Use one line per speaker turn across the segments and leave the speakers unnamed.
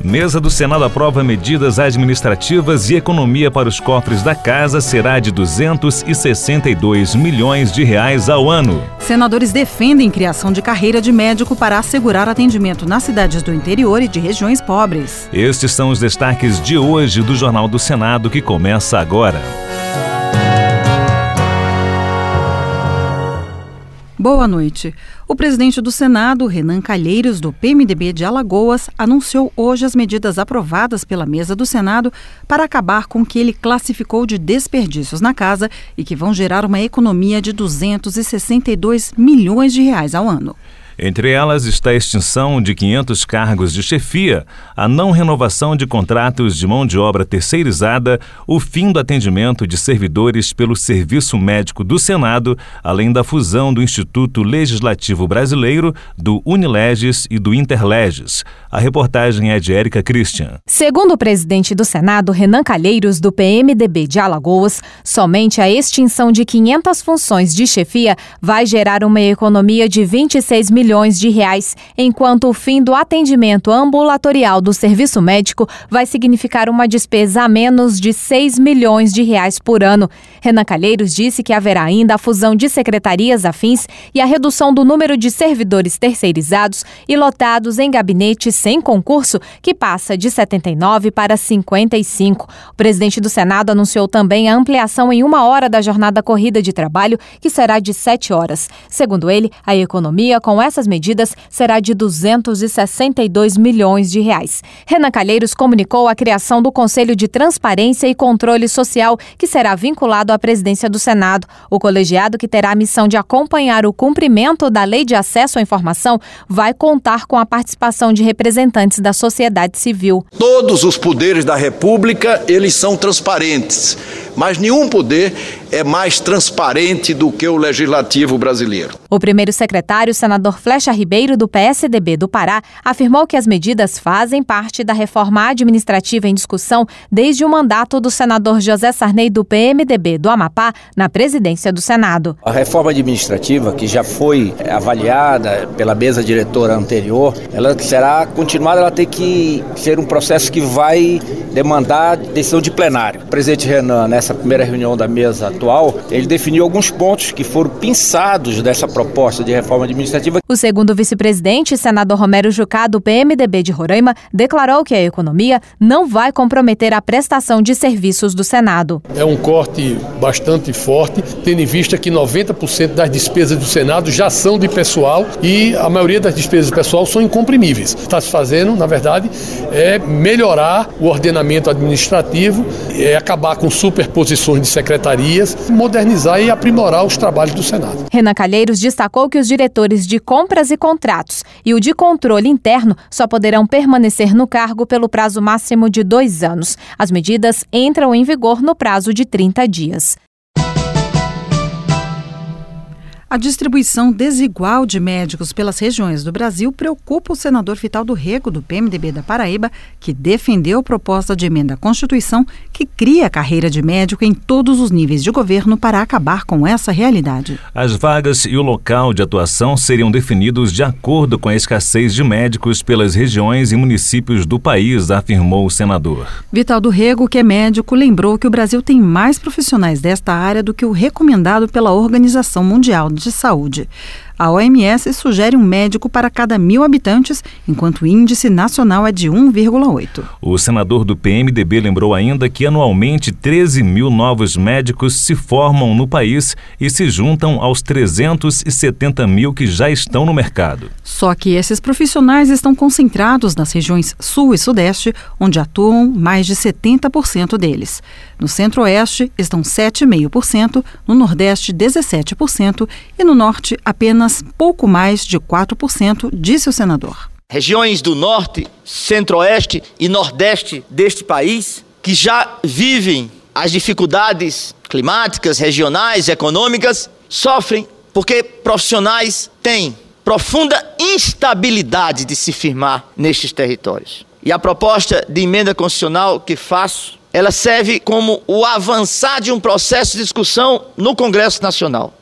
Mesa do Senado aprova medidas administrativas e economia para os cofres da casa será de 262 milhões de reais ao ano.
Senadores defendem criação de carreira de médico para assegurar atendimento nas cidades do interior e de regiões pobres.
Estes são os destaques de hoje do Jornal do Senado, que começa agora.
Boa noite. O presidente do Senado, Renan Calheiros, do PMDB de Alagoas, anunciou hoje as medidas aprovadas pela mesa do Senado para acabar com o que ele classificou de desperdícios na casa e que vão gerar uma economia de 262 milhões de reais ao ano.
Entre elas está a extinção de 500 cargos de chefia, a não renovação de contratos de mão de obra terceirizada, o fim do atendimento de servidores pelo Serviço Médico do Senado, além da fusão do Instituto Legislativo Brasileiro, do Unileges e do Interleges. A reportagem é de Érica Christian.
Segundo o presidente do Senado, Renan Calheiros, do PMDB de Alagoas, somente a extinção de 500 funções de chefia vai gerar uma economia de 26 milhões de reais, enquanto o fim do atendimento ambulatorial do serviço médico vai significar uma despesa a menos de 6 milhões de reais por ano. Renan Calheiros disse que haverá ainda a fusão de secretarias afins e a redução do número de servidores terceirizados e lotados em gabinetes sem concurso, que passa de 79 para 55. O presidente do Senado anunciou também a ampliação em 1 hora da jornada corrida de trabalho, que será de 7 horas. Segundo ele, a economia com essas medidas será de 262 milhões de reais. Renan Calheiros comunicou a criação do Conselho de Transparência e Controle Social, que será vinculado à presidência do Senado. O colegiado, que terá a missão de acompanhar o cumprimento da Lei de Acesso à Informação, vai contar com a participação de representantes da sociedade civil.
Todos os poderes da República, eles são transparentes, mas nenhum poder é mais transparente do que o Legislativo brasileiro.
O primeiro secretário, senador Flecha Ribeiro, do PSDB do Pará, afirmou que as medidas fazem parte da reforma administrativa em discussão desde o mandato do senador José Sarney, do PMDB do Amapá, na presidência do Senado.
A reforma administrativa, que já foi avaliada pela mesa diretora anterior, ela será continuada, ela tem que ser um processo que vai demandar decisão de plenário. O presidente Renan, nessa primeira reunião da mesa atual, ele definiu alguns pontos que foram pinçados dessa proposta de reforma administrativa.
O segundo vice-presidente, senador Romero Jucá, do PMDB de Roraima, declarou que a economia não vai comprometer a prestação de serviços do Senado.
É um corte bastante forte, tendo em vista que 90% das despesas do Senado já são de pessoal e a maioria das despesas do pessoal são incomprimíveis. Está se fazendo, na verdade, é melhorar o ordenamento administrativo, é acabar com superposições de secretarias, modernizar e aprimorar os trabalhos do Senado.
Renan Calheiros destacou que os diretores de compras e contratos e o de controle interno só poderão permanecer no cargo pelo prazo máximo de 2 anos. As medidas entram em vigor no prazo de 30 dias.
A distribuição desigual de médicos pelas regiões do Brasil preocupa o senador Vitaldo Rego, do PMDB da Paraíba, que defendeu a proposta de emenda à Constituição que cria a carreira de médico em todos os níveis de governo para acabar com essa realidade.
As vagas e o local de atuação seriam definidos de acordo com a escassez de médicos pelas regiões e municípios do país, afirmou o senador.
Vitaldo Rego, que é médico, lembrou que o Brasil tem mais profissionais desta área do que o recomendado pela Organização Mundial de Saúde. A OMS sugere um médico para cada 1.000 habitantes, enquanto o índice nacional é de 1,8.
O senador do PMDB lembrou ainda que anualmente 13 mil novos médicos se formam no país e se juntam aos 370 mil que já estão no mercado.
Só que esses profissionais estão concentrados nas regiões Sul e Sudeste, onde atuam mais de 70% deles. No Centro-Oeste estão 7,5%, no Nordeste 17% e no Norte apenas pouco mais de 4%, disse o senador.
Regiões do Norte, Centro-Oeste e Nordeste deste país, que já vivem as dificuldades climáticas, regionais, econômicas, sofrem porque profissionais têm profunda instabilidade de se firmar nestes territórios. E a proposta de emenda constitucional que faço, ela serve como o avançar de um processo de discussão no Congresso Nacional.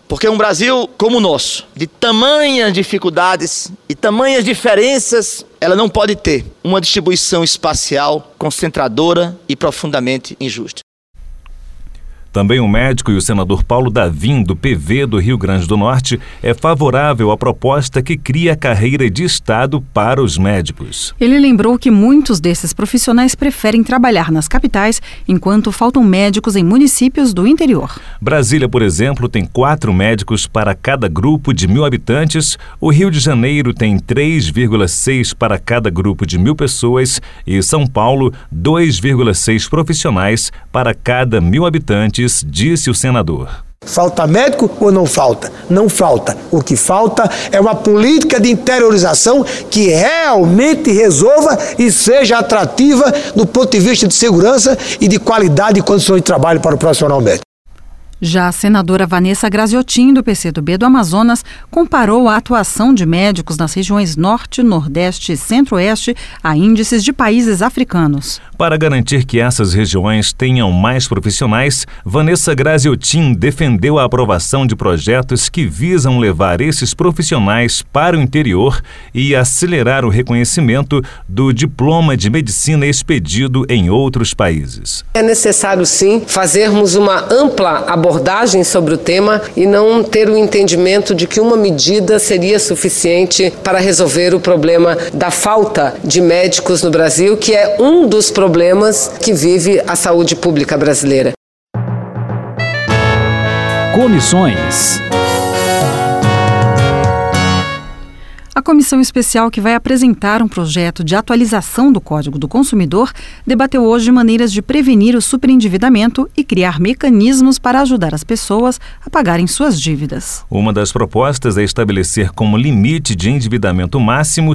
Porque um Brasil como o nosso, de tamanhas dificuldades e tamanhas diferenças, ela não pode ter uma distribuição espacial concentradora e profundamente injusta.
Também o médico e o senador Paulo Davim, do PV do Rio Grande do Norte, é favorável à proposta que cria a carreira de Estado para os médicos.
Ele lembrou que muitos desses profissionais preferem trabalhar nas capitais, enquanto faltam médicos em municípios do interior.
Brasília, por exemplo, tem 4 médicos para cada grupo de 1.000 habitantes, o Rio de Janeiro tem 3,6 para cada grupo de 1.000 pessoas e São Paulo, 2,6 profissionais para cada 1.000 habitantes, disse o senador.
Falta médico ou não falta? Não falta. O que falta é uma política de interiorização que realmente resolva e seja atrativa do ponto de vista de segurança e de qualidade e condições de trabalho para o profissional médico.
Já a senadora Vanessa Graziotin, do PCdoB do Amazonas, comparou a atuação de médicos nas regiões Norte, Nordeste e Centro-Oeste a índices de países africanos.
Para garantir que essas regiões tenham mais profissionais, Vanessa Graziotin defendeu a aprovação de projetos que visam levar esses profissionais para o interior e acelerar o reconhecimento do diploma de medicina expedido em outros países.
É necessário, sim, fazermos uma ampla abordagem sobre o tema e não ter o entendimento de que uma medida seria suficiente para resolver o problema da falta de médicos no Brasil, que é um dos problemas que vive a saúde pública brasileira.
Comissões.
A comissão especial que vai apresentar um projeto de atualização do Código do Consumidor debateu hoje maneiras de prevenir o superendividamento e criar mecanismos para ajudar as pessoas a pagarem suas dívidas.
Uma das propostas é estabelecer como limite de endividamento máximo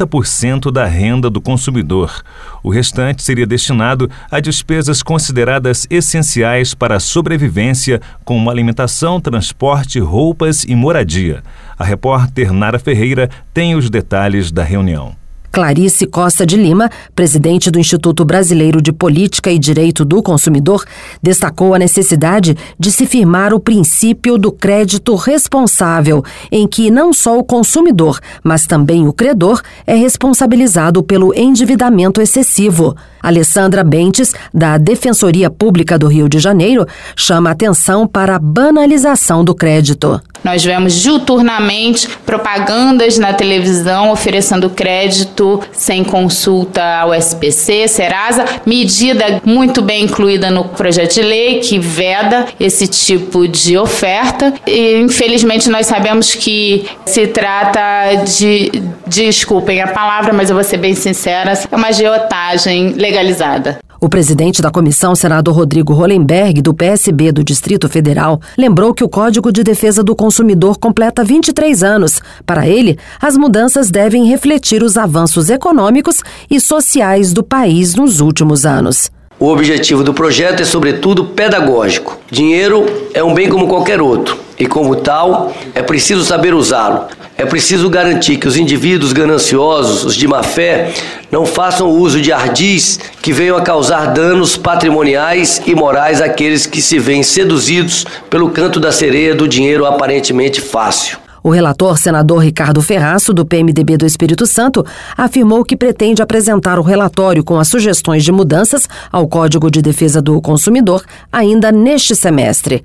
30% da renda do consumidor. O restante seria destinado a despesas consideradas essenciais para a sobrevivência, como alimentação, transporte, roupas e moradia. A repórter Nara Ferreira tem os detalhes da reunião.
Clarice Costa de Lima, presidente do Instituto Brasileiro de Política e Direito do Consumidor, destacou a necessidade de se firmar o princípio do crédito responsável, em que não só o consumidor, mas também o credor é responsabilizado pelo endividamento excessivo. Alessandra Bentes, da Defensoria Pública do Rio de Janeiro, chama atenção para a banalização do crédito.
Nós vemos diuturnamente propagandas na televisão oferecendo crédito sem consulta ao SPC, Serasa, medida muito bem incluída no projeto de lei que veda esse tipo de oferta. E, infelizmente, nós sabemos que se trata de, desculpem a palavra, mas eu vou ser bem sincera, é uma agiotagem legalizada.
O presidente da comissão, senador Rodrigo Hollenberg, do PSB do Distrito Federal, lembrou que o Código de Defesa do Consumidor completa 23 anos. Para ele, as mudanças devem refletir os avanços econômicos e sociais do país nos últimos anos.
O objetivo do projeto é, sobretudo, pedagógico. Dinheiro é um bem como qualquer outro e, como tal, é preciso saber usá-lo. É preciso garantir que os indivíduos gananciosos, os de má fé, não façam uso de ardis que venham a causar danos patrimoniais e morais àqueles que se veem seduzidos pelo canto da sereia do dinheiro aparentemente fácil.
O relator, senador Ricardo Ferraço, do PMDB do Espírito Santo, afirmou que pretende apresentar o relatório com as sugestões de mudanças ao Código de Defesa do Consumidor ainda neste semestre.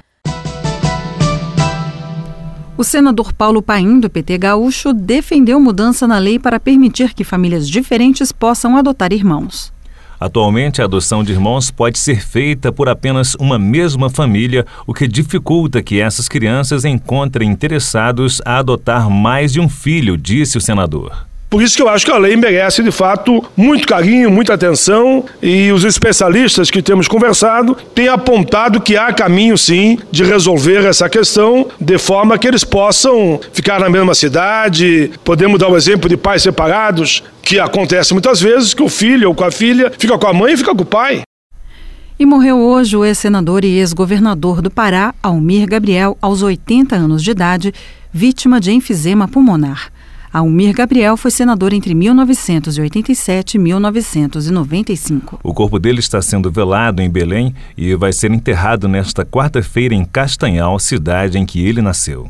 O senador Paulo Paim, do PT Gaúcho, defendeu mudança na lei para permitir que famílias diferentes possam adotar irmãos.
Atualmente, a adoção de irmãos pode ser feita por apenas uma mesma família, o que dificulta que essas crianças encontrem interessados a adotar mais de um filho, disse o senador.
Por isso que eu acho que a lei merece, de fato, muito carinho, muita atenção, e os especialistas que temos conversado têm apontado que há caminho, sim, de resolver essa questão de forma que eles possam ficar na mesma cidade. Podemos dar o exemplo de pais separados, que acontece muitas vezes que o filho ou com a filha fica com a mãe e fica com o pai.
E morreu hoje o ex-senador e ex-governador do Pará, Almir Gabriel, aos 80 anos de idade, vítima de enfisema pulmonar. Almir Gabriel foi senador entre 1987 e 1995.
O corpo dele está sendo velado em Belém e vai ser enterrado nesta quarta-feira em Castanhal, cidade em que ele nasceu.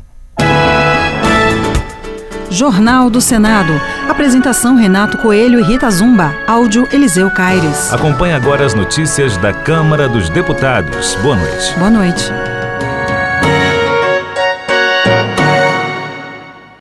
Jornal do Senado. Apresentação Renato Coelho e Rita Zumba. Áudio Eliseu Caires.
Acompanhe agora as notícias da Câmara dos Deputados. Boa noite.
Boa noite.